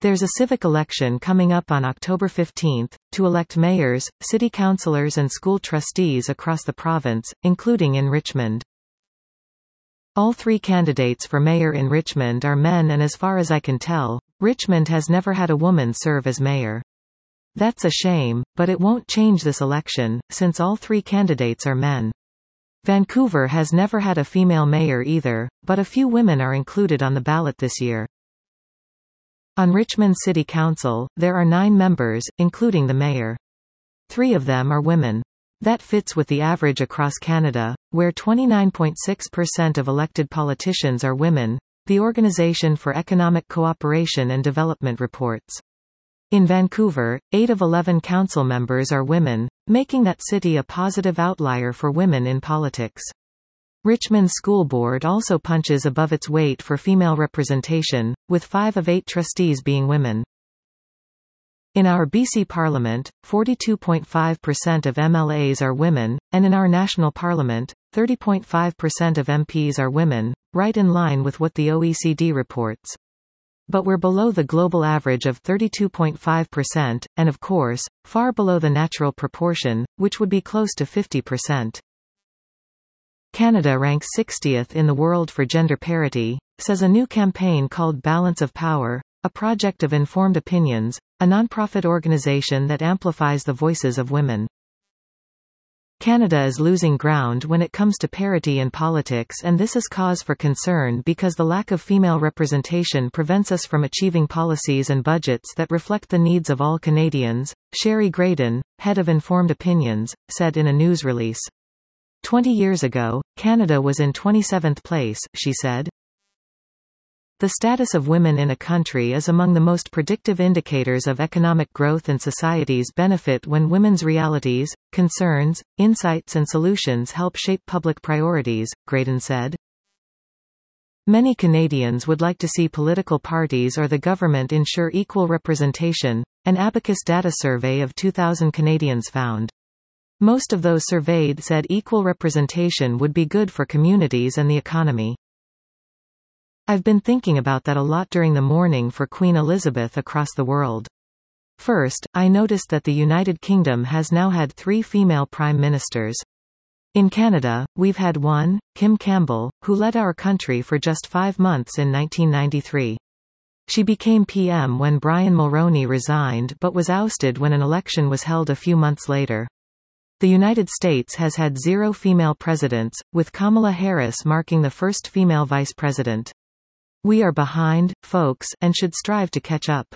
There's a civic election coming up on October 15, to elect mayors, city councilors and school trustees across the province, including in Richmond. All three candidates for mayor in Richmond are men, and as far as I can tell, Richmond has never had a woman serve as mayor. That's a shame, but it won't change this election, since all three candidates are men. Vancouver has never had a female mayor either, but a few women are included on the ballot this year. On Richmond City Council, there are 9 members, including the mayor. 3 of them are women. That fits with the average across Canada, where 29.6% of elected politicians are women, the Organization for Economic Cooperation and Development reports. In Vancouver, 8 of 11 council members are women, making that city a positive outlier for women in politics. Richmond's school board also punches above its weight for female representation, with 5 of 8 trustees being women. In our BC Parliament, 42.5% of MLAs are women, and in our national parliament, 30.5% of MPs are women, right in line with what the OECD reports. But we're below the global average of 32.5%, and of course, far below the natural proportion, which would be close to 50%. Canada ranks 60th in the world for gender parity, says a new campaign called Balance of Power, a project of Informed Opinions, a nonprofit organization that amplifies the voices of women. Canada is losing ground when it comes to parity in politics, and this is cause for concern because the lack of female representation prevents us from achieving policies and budgets that reflect the needs of all Canadians, Sherry Graydon, head of Informed Opinions, said in a news release. 20 years ago, Canada was in 27th place, she said. The status of women in a country is among the most predictive indicators of economic growth and society's benefit when women's realities, concerns, insights and solutions help shape public priorities, Graydon said. Many Canadians would like to see political parties or the government ensure equal representation, an Abacus data survey of 2,000 Canadians found. Most of those surveyed said equal representation would be good for communities and the economy. I've been thinking about that a lot during the mourning for Queen Elizabeth across the world. First, I noticed that the United Kingdom has now had 3 female prime ministers. In Canada, we've had one, Kim Campbell, who led our country for just 5 months in 1993. She became PM when Brian Mulroney resigned but was ousted when an election was held a few months later. The United States has had 0 female presidents, with Kamala Harris marking the first female vice president. We are behind, folks, and should strive to catch up.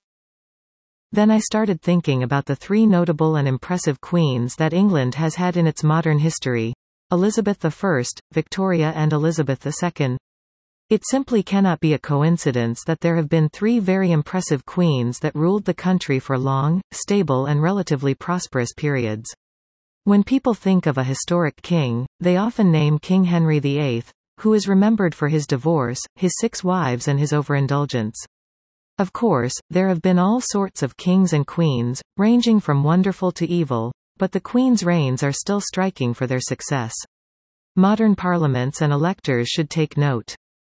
Then I started thinking about the 3 notable and impressive queens that England has had in its modern history: Elizabeth I, Victoria and Elizabeth II. It simply cannot be a coincidence that there have been 3 very impressive queens that ruled the country for long, stable and relatively prosperous periods. When people think of a historic king, they often name King Henry VIII, who is remembered for his divorce, his 6 wives and his overindulgence. Of course, there have been all sorts of kings and queens, ranging from wonderful to evil, but the queens' reigns are still striking for their success. Modern parliaments and electors should take note.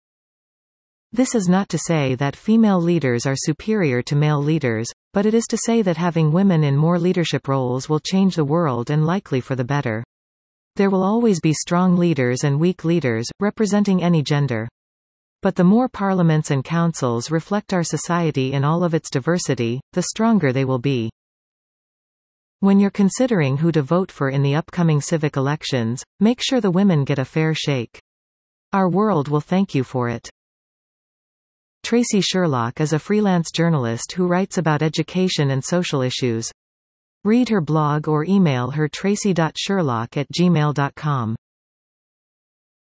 This is not to say that female leaders are superior to male leaders, but it is to say that having women in more leadership roles will change the world and likely for the better. There will always be strong leaders and weak leaders, representing any gender. But the more parliaments and councils reflect our society in all of its diversity, the stronger they will be. When you're considering who to vote for in the upcoming civic elections, make sure the women get a fair shake. Our world will thank you for it. Tracy Sherlock is a freelance journalist who writes about education and social issues. Read her blog or email her tracy.sherlock@gmail.com.